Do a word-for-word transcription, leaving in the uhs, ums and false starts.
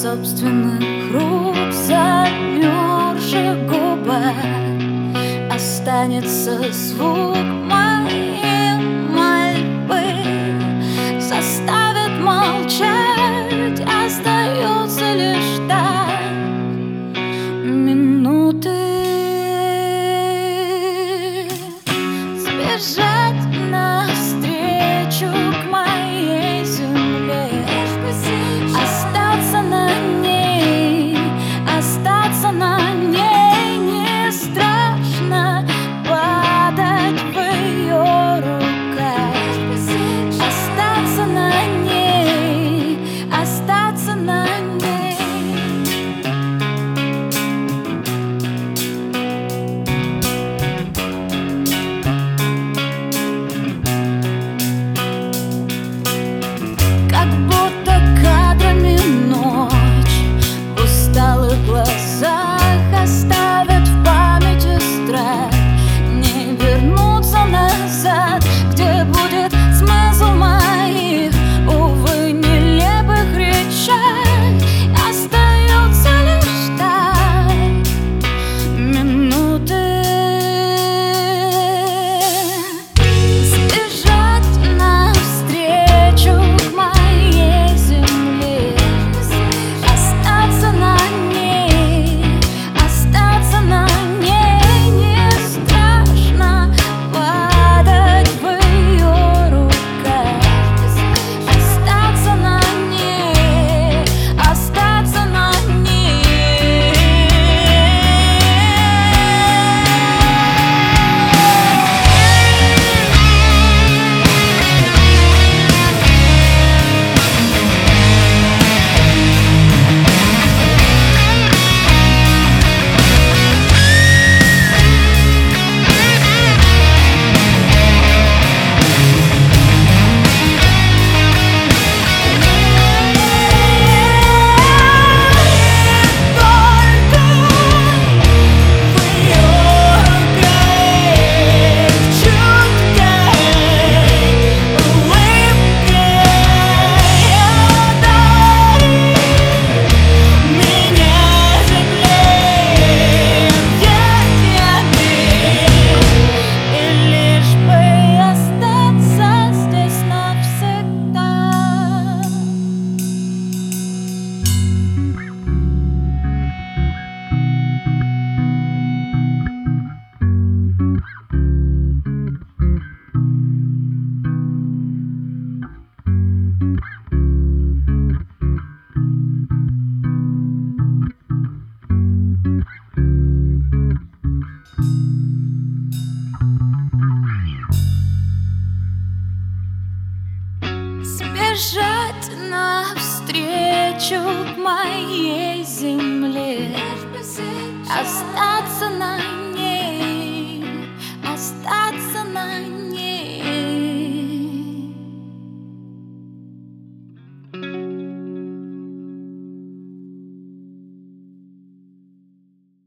собственных рук замерзших губах останется звук моей мольбы, заставит молчать, остается лишь ждать минуты, сбежать навстречу к моей земле, остаться на ней, остаться на ней. Не страшно падать в ее руках, остаться на ней, остаться на ней. Как будто кадрами ночь в усталых глазах оставят в памяти страх не вернуться назад, где будет смысл моих, увы, нелепых речей. Остается лишь ждать минуты, сбежать навстречу к моей земле, остаться на ней, остаться на ней. Не страшно падать в ее руках, остаться на ней, остаться на ней. Сбежать навстречу к моей